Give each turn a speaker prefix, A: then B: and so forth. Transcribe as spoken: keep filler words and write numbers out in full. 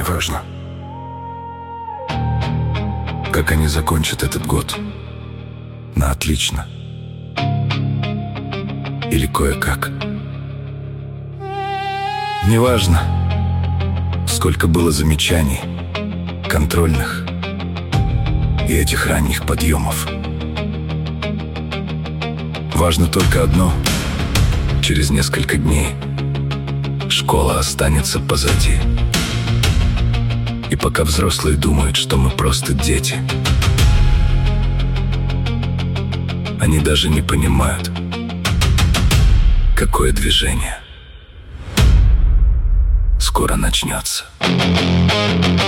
A: важно, как они закончат этот год. На отлично. Или кое-как. Неважно, сколько было замечаний, контрольных и этих ранних подъемов. Важно только одно: через несколько дней школа останется позади. И пока взрослые думают, что мы просто дети, они даже не понимают, какое движение скоро начнется.